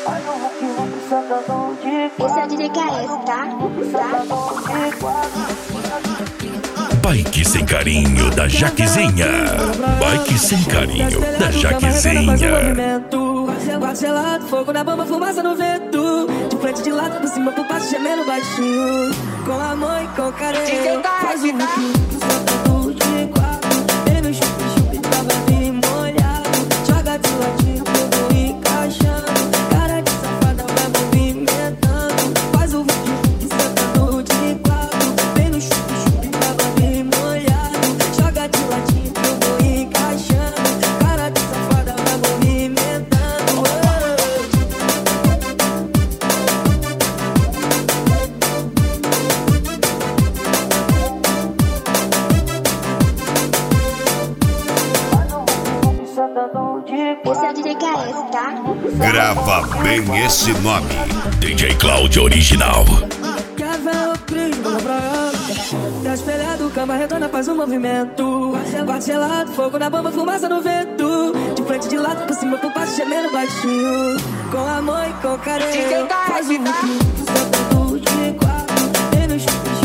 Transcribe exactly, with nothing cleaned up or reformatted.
Esse é o D J K S, tá? Bike sem carinho da Jaquezinha. Bike sem carinho da Jaquezinha. Gelado, fogo na bomba, fumaça no vento. De frente, de lado, por cima, por baixo, gemendo baixinho. Com amor e com carinho. Faz um tudo de quatro. Vem no chup-chup, tava bem molhado. Joga de ladinho, eu vou encaixando. Cara de safada vai movimentando. Faz o vídeo que sentando de quatro. Vem no chup-chup, tava bem molhado. Joga de ladinho, eu vou encaixando. Cara de safada vai movimentando. Esse é o D J K S, tá? Grava bem esse nome. D J Cláudio Original. Quer ver o crime pra ela? Tá espelhado, cama redonda, faz um movimento. Bate gelado, fogo na bomba, fumaça no vento. De frente, de lado, por cima, por baixo, gemendo baixinho. Com amor e com carinho. Faz um tudo de quatro. Vem no chup